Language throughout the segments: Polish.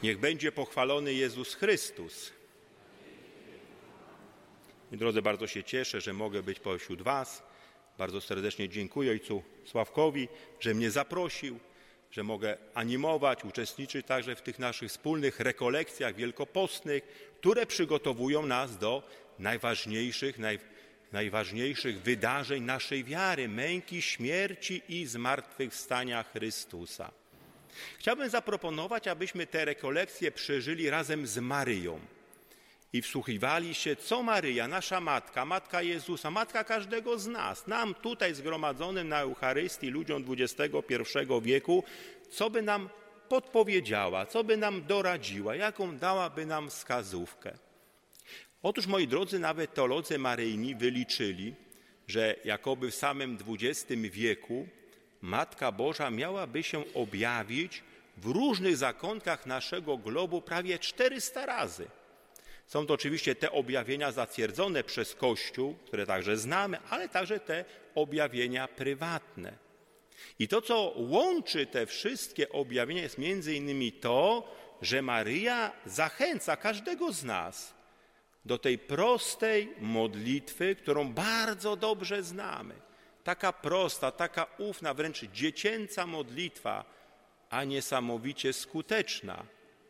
Niech będzie pochwalony Jezus Chrystus. Drodzy, bardzo się cieszę, że mogę być pośród was. Bardzo serdecznie dziękuję ojcu Sławkowi, że mnie zaprosił, że mogę animować, uczestniczyć także w tych naszych wspólnych rekolekcjach wielkopostnych, które przygotowują nas do najważniejszych wydarzeń naszej wiary, męki, śmierci i zmartwychwstania Chrystusa. Chciałbym zaproponować, abyśmy te rekolekcje przeżyli razem z Maryją i wsłuchiwali się, co Maryja, nasza Matka, Matka Jezusa, Matka każdego z nas, nam tutaj zgromadzonym na Eucharystii, ludziom XXI wieku, co by nam podpowiedziała, co by nam doradziła, jaką dałaby nam wskazówkę. Otóż, moi drodzy, nawet teolodzy maryjni wyliczyli, że jakoby w samym XX wieku Matka Boża miałaby się objawić w różnych zakątkach naszego globu prawie 400 razy. Są to oczywiście te objawienia zatwierdzone przez Kościół, które także znamy, ale także te objawienia prywatne. I to, co łączy te wszystkie objawienia, jest między innymi to, że Maryja zachęca każdego z nas do tej prostej modlitwy, którą bardzo dobrze znamy. Taka prosta, taka ufna, wręcz dziecięca modlitwa, a niesamowicie skuteczna,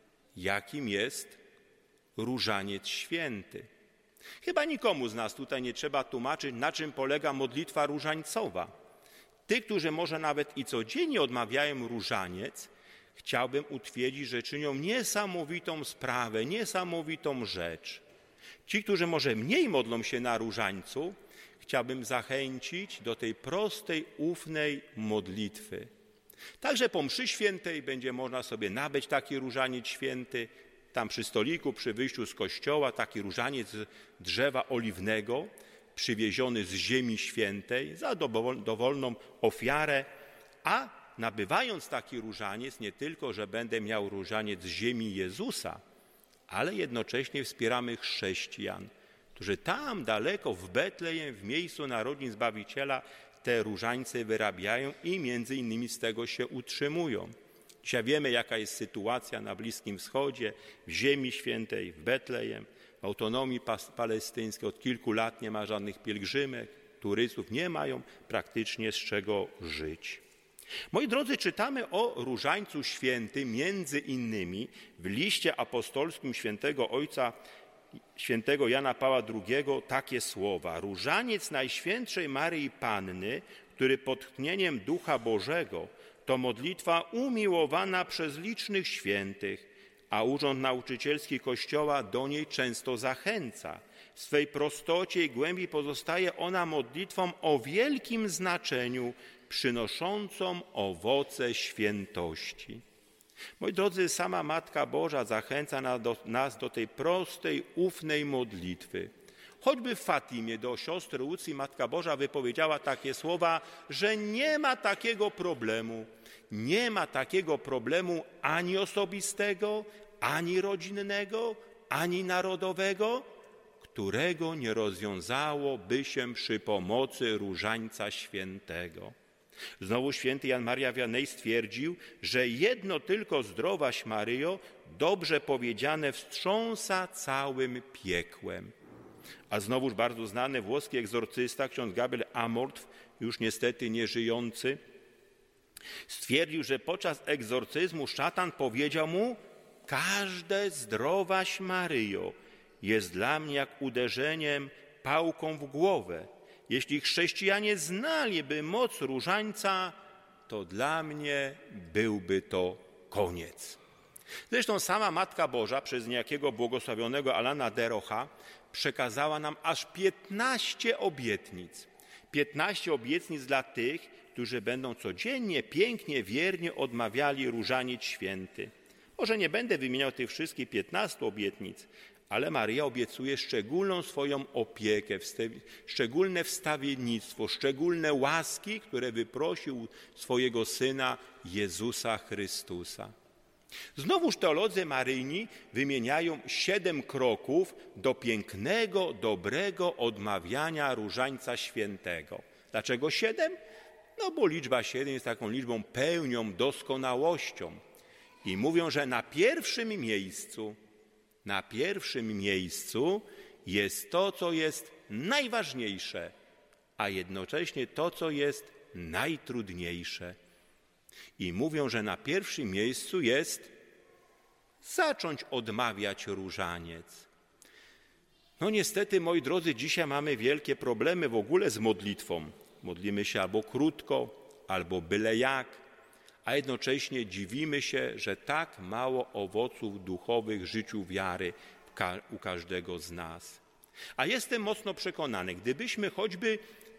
jakim jest Różaniec Święty. Chyba nikomu z nas tutaj nie trzeba tłumaczyć, na czym polega modlitwa różańcowa. Tych, którzy może nawet i codziennie odmawiają różaniec, chciałbym utwierdzić, że czynią niesamowitą sprawę, niesamowitą rzecz. Ci, którzy może mniej modlą się na różańcu, chciałbym zachęcić do tej prostej, ufnej modlitwy. Także po mszy świętej będzie można sobie nabyć taki różaniec święty, tam przy stoliku, przy wyjściu z kościoła, taki różaniec z drzewa oliwnego, przywieziony z ziemi świętej za dowolną ofiarę, a nabywając taki różaniec, nie tylko, że będę miał różaniec z ziemi Jezusa, ale jednocześnie wspieramy chrześcijan, którzy tam daleko w Betlejem, w miejscu narodzin Zbawiciela, te różańce wyrabiają i między innymi z tego się utrzymują. Dzisiaj wiemy, jaka jest sytuacja na Bliskim Wschodzie, w Ziemi Świętej, w Betlejem, w autonomii palestyńskiej. Od kilku lat nie ma żadnych pielgrzymek, turystów, nie mają praktycznie z czego żyć. Moi drodzy, czytamy o Różańcu Świętym między innymi w liście apostolskim świętego Ojca, świętego Jana Pawła II takie słowa. Różaniec Najświętszej Maryi Panny, który pod tchnieniem Ducha Bożego to modlitwa umiłowana przez licznych świętych, a urząd nauczycielski Kościoła do niej często zachęca. W swej prostocie i głębi pozostaje ona modlitwą o wielkim znaczeniu, przynoszącą owoce świętości. Moi drodzy, sama Matka Boża zachęca nas do tej prostej, ufnej modlitwy. Choćby w Fatimie do siostry Łucji Matka Boża wypowiedziała takie słowa, że nie ma takiego problemu ani osobistego, ani rodzinnego, ani narodowego, którego nie rozwiązałoby się przy pomocy Różańca Świętego. Znowu święty Jan Maria Wianney stwierdził, że jedno tylko zdrowaś Maryjo, dobrze powiedziane, wstrząsa całym piekłem. A znowuż bardzo znany włoski egzorcysta, ksiądz Gabriel Amorth, już niestety nieżyjący, stwierdził, że podczas egzorcyzmu szatan powiedział mu: każde zdrowaś Maryjo jest dla mnie jak uderzeniem pałką w głowę. Jeśli chrześcijanie znaliby moc różańca, to dla mnie byłby to koniec. Zresztą sama Matka Boża przez niejakiego błogosławionego Alana de Rocha przekazała nam aż 15 obietnic. 15 obietnic dla tych, którzy będą codziennie, pięknie, wiernie odmawiali Różaniec Święty. Może nie będę wymieniał tych wszystkich 15 obietnic, ale Maryja obiecuje szczególną swoją opiekę, szczególne wstawiennictwo, szczególne łaski, które wyprosił swojego Syna Jezusa Chrystusa. Znowuż teolodzy maryjni wymieniają 7 kroków do pięknego, dobrego odmawiania Różańca Świętego. Dlaczego 7? No bo liczba 7 jest taką liczbą pełnią, doskonałością. I mówią, że na pierwszym miejscu jest to, co jest najważniejsze, a jednocześnie to, co jest najtrudniejsze. I mówią, że na pierwszym miejscu jest zacząć odmawiać różaniec. No niestety, moi drodzy, dzisiaj mamy wielkie problemy w ogóle z modlitwą. Modlimy się albo krótko, albo byle jak, a jednocześnie dziwimy się, że tak mało owoców duchowych w życiu wiary u każdego z nas. A jestem mocno przekonany, gdybyśmy choćby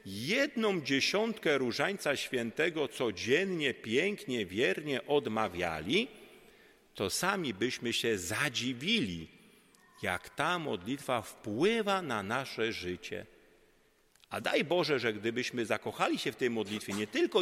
1/10 Różańca Świętego codziennie, pięknie, wiernie odmawiali, to sami byśmy się zadziwili, jak ta modlitwa wpływa na nasze życie. A daj Boże, że gdybyśmy zakochali się w tej modlitwie nie tylko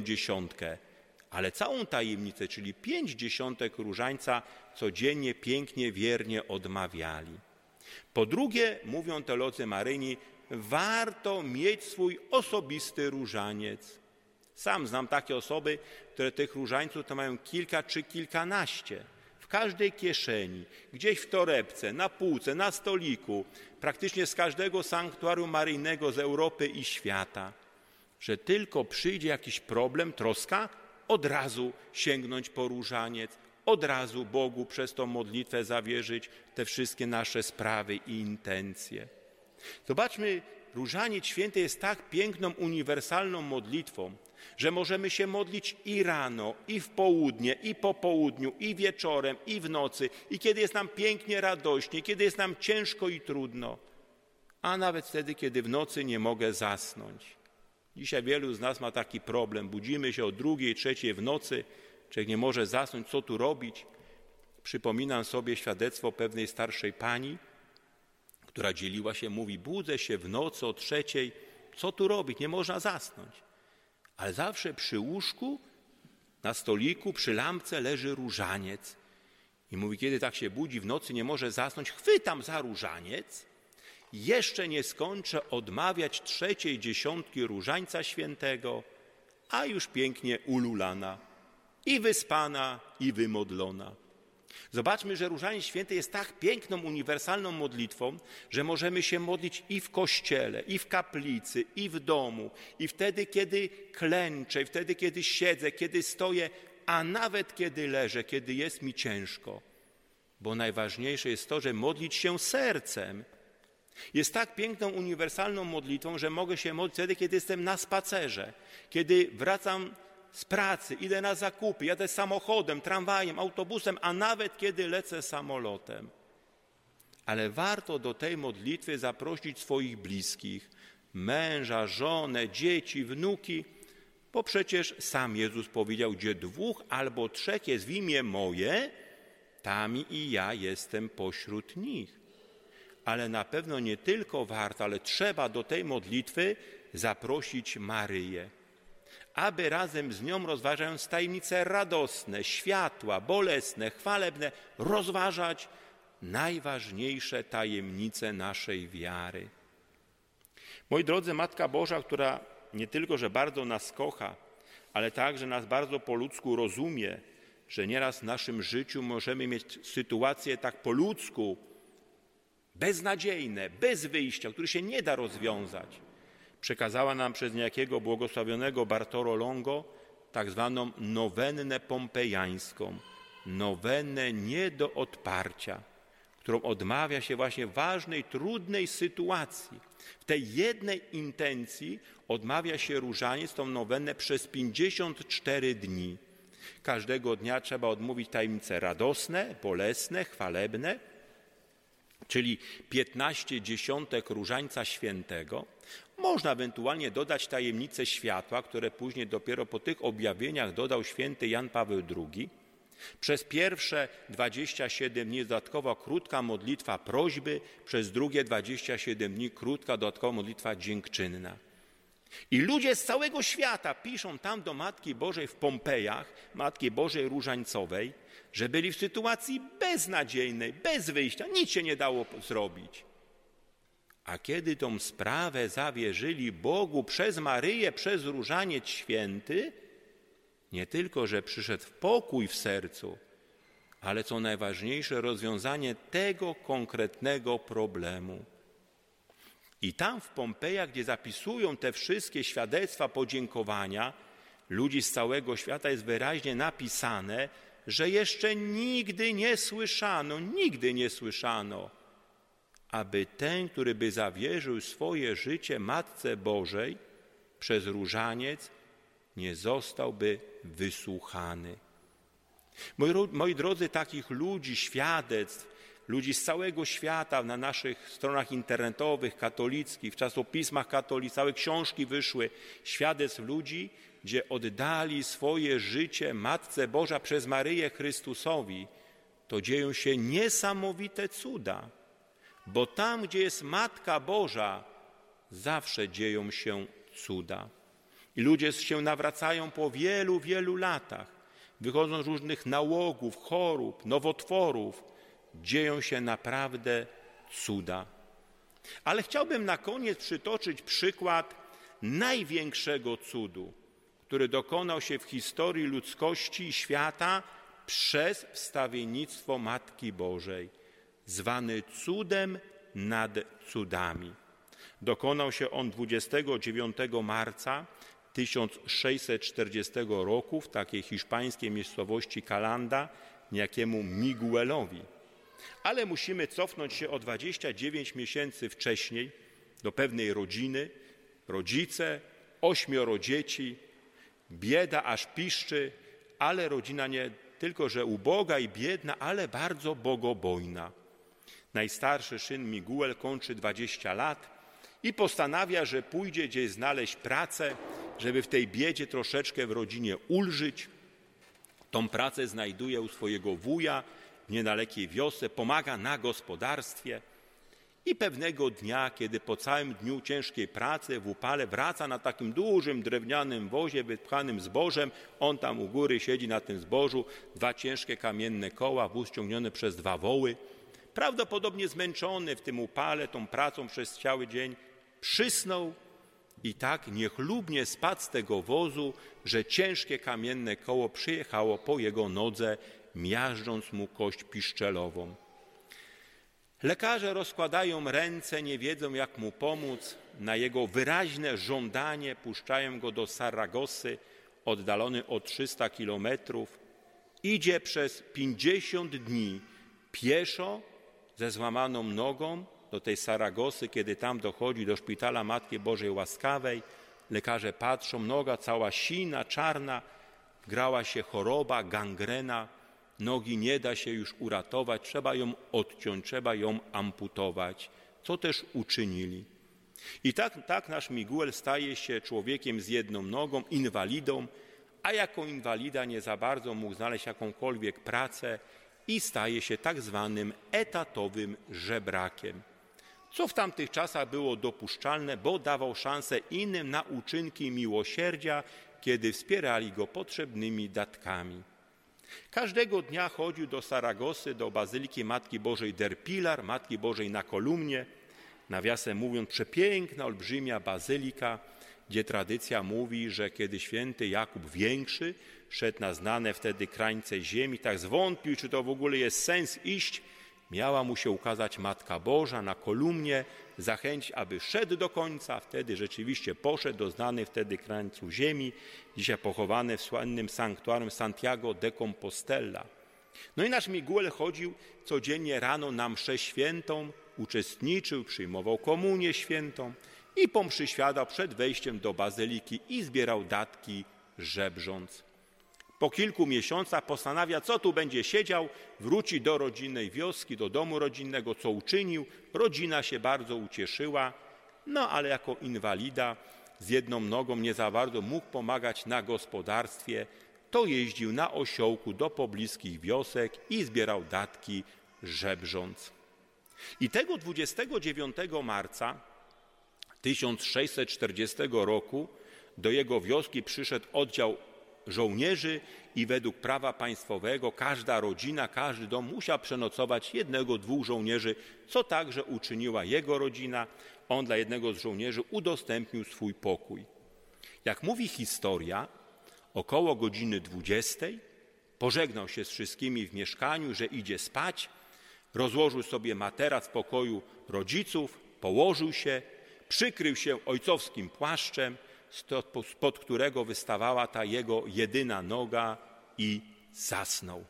1/10, ale całą tajemnicę, czyli 5/10 Różańca codziennie, pięknie, wiernie odmawiali. Po drugie, mówią teolodzy maryjni, warto mieć swój osobisty różaniec. Sam znam takie osoby, które tych różańców to mają kilka czy kilkanaście. W każdej kieszeni, gdzieś w torebce, na półce, na stoliku, praktycznie z każdego sanktuarium maryjnego z Europy i świata. Że tylko przyjdzie jakiś problem, troska, od razu sięgnąć po różaniec, od razu Bogu przez tą modlitwę zawierzyć te wszystkie nasze sprawy i intencje. Zobaczmy, Różaniec Święty jest tak piękną, uniwersalną modlitwą, że możemy się modlić i rano, i w południe, i po południu, i wieczorem, i w nocy, i kiedy jest nam pięknie, radośnie, kiedy jest nam ciężko i trudno, a nawet wtedy, kiedy w nocy nie mogę zasnąć. Dzisiaj wielu z nas ma taki problem. Budzimy się o 2, 3 w nocy, człowiek nie może zasnąć, co tu robić. Przypominam sobie świadectwo pewnej starszej pani, która dzieliła się, mówi, budzę się w nocy o 3, co tu robić, nie można zasnąć. Ale zawsze przy łóżku, na stoliku, przy lampce leży różaniec. I mówi, kiedy tak się budzi w nocy, nie może zasnąć, chwytam za różaniec, jeszcze nie skończę odmawiać 3/10 Różańca Świętego, a już pięknie ululana, i wyspana, i wymodlona. Zobaczmy, że Różaniec Święty jest tak piękną, uniwersalną modlitwą, że możemy się modlić i w kościele, i w kaplicy, i w domu, i wtedy, kiedy klęczę, i wtedy, kiedy siedzę, kiedy stoję, a nawet kiedy leżę, kiedy jest mi ciężko. Bo najważniejsze jest to, że modlić się sercem. Jest tak piękną, uniwersalną modlitwą, że mogę się modlić wtedy, kiedy jestem na spacerze, kiedy wracam z pracy, idę na zakupy, jadę samochodem, tramwajem, autobusem, a nawet kiedy lecę samolotem. Ale warto do tej modlitwy zaprosić swoich bliskich, męża, żonę, dzieci, wnuki, bo przecież sam Jezus powiedział, gdzie 2 albo 3 jest w imię moje, tam i ja jestem pośród nich. Ale na pewno nie tylko warto, ale trzeba do tej modlitwy zaprosić Maryję, aby razem z nią, rozważając tajemnice radosne, światła, bolesne, chwalebne, rozważać najważniejsze tajemnice naszej wiary. Moi drodzy, Matka Boża, która nie tylko, że bardzo nas kocha, ale także nas bardzo po ludzku rozumie, że nieraz w naszym życiu możemy mieć sytuacje tak po ludzku, beznadziejne, bez wyjścia, które się nie da rozwiązać. Przekazała nam przez niejakiego błogosławionego Bartolo Longo tak zwaną nowennę pompejańską, nowennę nie do odparcia, którą odmawia się właśnie w ważnej, trudnej sytuacji. W tej jednej intencji odmawia się różaniec, tą nowennę przez 54 dni. Każdego dnia trzeba odmówić tajemnice radosne, bolesne, chwalebne, czyli 15/10 Różańca Świętego. Można ewentualnie dodać tajemnice światła, które później dopiero po tych objawieniach dodał święty Jan Paweł II. Przez pierwsze 27 dni dodatkowa krótka modlitwa prośby, przez drugie 27 dni krótka dodatkowa modlitwa dziękczynna. I ludzie z całego świata piszą tam do Matki Bożej w Pompejach, Matki Bożej Różańcowej, że byli w sytuacji beznadziejnej, bez wyjścia, nic się nie dało zrobić. A kiedy tą sprawę zawierzyli Bogu przez Maryję, przez Różaniec Święty, nie tylko, że przyszedł pokój w sercu, ale co najważniejsze, rozwiązanie tego konkretnego problemu. I tam w Pompejach, gdzie zapisują te wszystkie świadectwa podziękowania ludzi z całego świata, jest wyraźnie napisane, że jeszcze nigdy nie słyszano, aby ten, który by zawierzył swoje życie Matce Bożej przez różaniec, nie zostałby wysłuchany. Moi drodzy, takich ludzi, świadectw, ludzi z całego świata na naszych stronach internetowych, katolickich, w czasopismach katolickich, całe książki wyszły, świadectw ludzi, gdzie oddali swoje życie Matce Boża przez Maryję Chrystusowi, to dzieją się niesamowite cuda, bo tam, gdzie jest Matka Boża, zawsze dzieją się cuda. I ludzie się nawracają po wielu, wielu latach, wychodzą z różnych nałogów, chorób, nowotworów, dzieją się naprawdę cuda. Ale chciałbym na koniec przytoczyć przykład największego cudu, który dokonał się w historii ludzkości i świata przez wstawiennictwo Matki Bożej, zwany cudem nad cudami. Dokonał się on 29 marca 1640 roku w takiej hiszpańskiej miejscowości Calanda, niejakiemu Miguelowi. Ale musimy cofnąć się o 29 miesięcy wcześniej do pewnej rodziny, rodzice, 8 dzieci, bieda aż piszczy, ale rodzina nie tylko, że uboga i biedna, ale bardzo bogobojna. Najstarszy syn Miguel kończy 20 lat i postanawia, że pójdzie gdzieś znaleźć pracę, żeby w tej biedzie troszeczkę w rodzinie ulżyć. Tą pracę znajduje u swojego wuja w niedalekiej wiosce, pomaga na gospodarstwie i pewnego dnia, kiedy po całym dniu ciężkiej pracy w upale wraca na takim dużym drewnianym wozie wypchanym zbożem, on tam u góry siedzi na tym zbożu, 2 ciężkie kamienne koła, wóz ciągniony przez 2 woły, prawdopodobnie zmęczony w tym upale, tą pracą przez cały dzień, przysnął i tak niechlubnie spadł z tego wozu, że ciężkie kamienne koło przyjechało po jego nodze, miażdżąc mu kość piszczelową. Lekarze rozkładają ręce, nie wiedzą jak mu pomóc. Na jego wyraźne żądanie puszczają go do Saragosy, oddalony o 300 kilometrów. Idzie przez 50 dni pieszo ze złamaną nogą do tej Saragosy, kiedy tam dochodzi do szpitala Matki Bożej Łaskawej. Lekarze patrzą, noga cała sina, czarna, wgrała się choroba, gangrena, nogi nie da się już uratować, trzeba ją odciąć, trzeba ją amputować, co też uczynili. I tak nasz Miguel staje się człowiekiem z jedną nogą, inwalidą, a jako inwalida nie za bardzo mógł znaleźć jakąkolwiek pracę i staje się tak zwanym etatowym żebrakiem. Co w tamtych czasach było dopuszczalne, bo dawał szansę innym na uczynki miłosierdzia, kiedy wspierali go potrzebnymi datkami. Każdego dnia chodził do Saragosy, do Bazyliki Matki Bożej del Pilar, Matki Bożej na Kolumnie, nawiasem mówiąc przepiękna, olbrzymia bazylika, gdzie tradycja mówi, że kiedy święty Jakub Większy szedł na znane wtedy krańce ziemi, tak zwątpił, czy to w ogóle jest sens iść, miała mu się ukazać Matka Boża na kolumnie, zachęcić, aby szedł do końca. Wtedy rzeczywiście poszedł do znanych wtedy krańców ziemi, dzisiaj pochowany w słynnym sanktuarium Santiago de Compostela. No i nasz Miguel chodził codziennie rano na mszę świętą, uczestniczył, przyjmował komunię świętą i po mszy świadał przed wejściem do bazyliki i zbierał datki, żebrząc. Po kilku miesiącach postanawia, co tu będzie siedział, wróci do rodzinnej wioski, do domu rodzinnego, co uczynił. Rodzina się bardzo ucieszyła, no ale jako inwalida z jedną nogą nie za bardzo mógł pomagać na gospodarstwie, to jeździł na osiołku do pobliskich wiosek i zbierał datki, żebrząc. I tego 29 marca 1640 roku do jego wioski przyszedł oddział żołnierzy i według prawa państwowego każda rodzina, każdy dom musiał przenocować 1-2 żołnierzy, co także uczyniła jego rodzina. On dla jednego z żołnierzy udostępnił swój pokój. Jak mówi historia, około godziny 20 Pożegnał się z wszystkimi w mieszkaniu, że idzie spać, rozłożył sobie materac w pokoju rodziców, położył się, przykrył się ojcowskim płaszczem, spod którego wystawała ta jego jedyna noga i zasnął.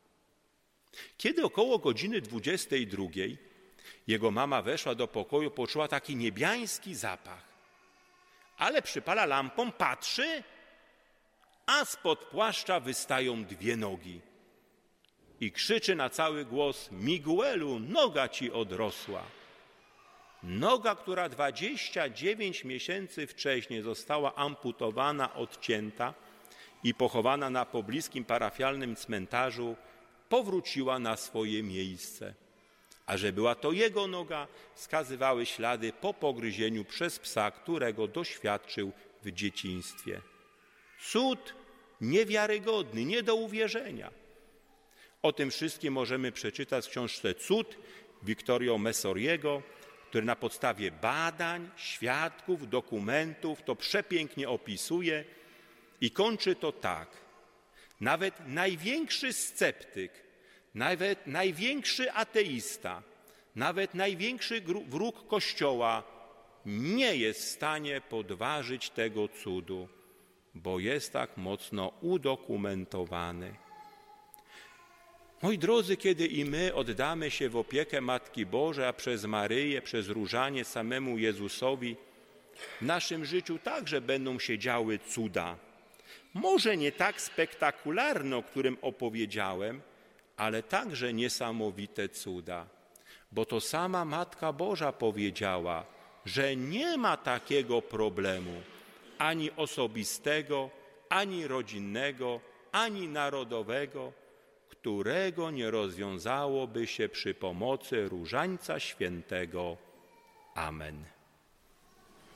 Kiedy około godziny 22 jego mama weszła do pokoju, poczuła taki niebiański zapach. Ale przypala lampą, patrzy, a spod płaszcza wystają 2 nogi. I krzyczy na cały głos: Miguelu, noga ci odrosła. Noga, która 29 miesięcy wcześniej została amputowana, odcięta i pochowana na pobliskim parafialnym cmentarzu, powróciła na swoje miejsce. A że była to jego noga, wskazywały ślady po pogryzieniu przez psa, którego doświadczył w dzieciństwie. Cud niewiarygodny, nie do uwierzenia. O tym wszystkim możemy przeczytać w książce Cud Victorio Messoriego, który na podstawie badań, świadków, dokumentów to przepięknie opisuje i kończy to tak. Nawet największy sceptyk, nawet największy ateista, nawet największy wróg Kościoła nie jest w stanie podważyć tego cudu, bo jest tak mocno udokumentowany. Moi drodzy, kiedy i my oddamy się w opiekę Matki Bożej, a przez Maryję, przez różanie samemu Jezusowi, w naszym życiu także będą się działy cuda. Może nie tak spektakularne, o którym opowiedziałem, ale także niesamowite cuda. Bo to sama Matka Boża powiedziała, że nie ma takiego problemu ani osobistego, ani rodzinnego, ani narodowego, którego nie rozwiązałoby się przy pomocy Różańca Świętego. Amen.